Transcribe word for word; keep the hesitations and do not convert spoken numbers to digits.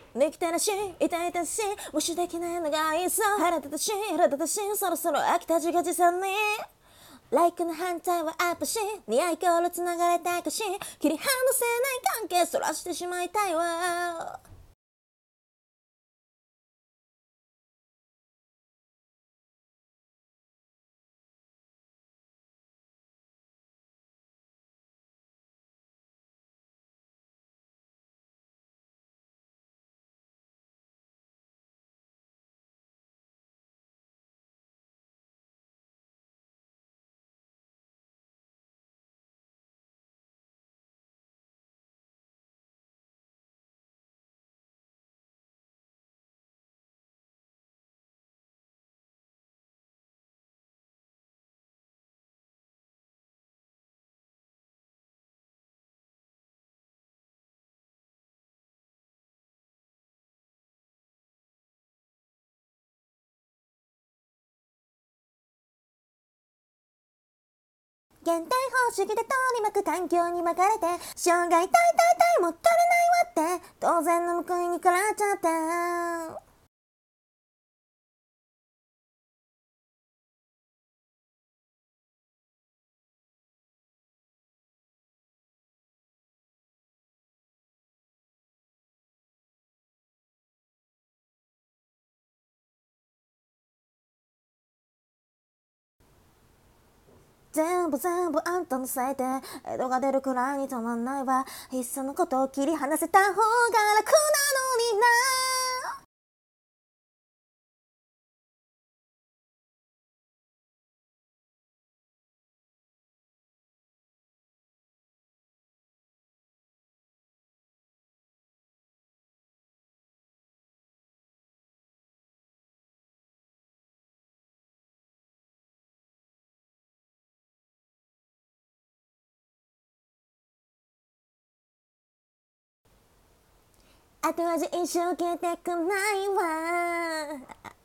できたらしい痛々しい無視できないのがいいそう腹立たしい腹立たしいそろそろ飽きた自画自賛にライクの反対はアップし似合い頃繋がれたいかし切り離せない関係そらしてしまいたいわ現代方式で取り巻く環境に巻かれて障害体体体も取れないわって当然の報いに食らっちゃった全部全部あんたのせいで江戸が出るくらいにたまんないわいっそのことを切り離せた方が楽なのにな後味印象消えてくないわ